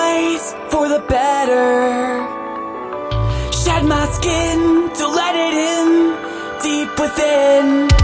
ways for the better. Shed my skin to let it in deep within.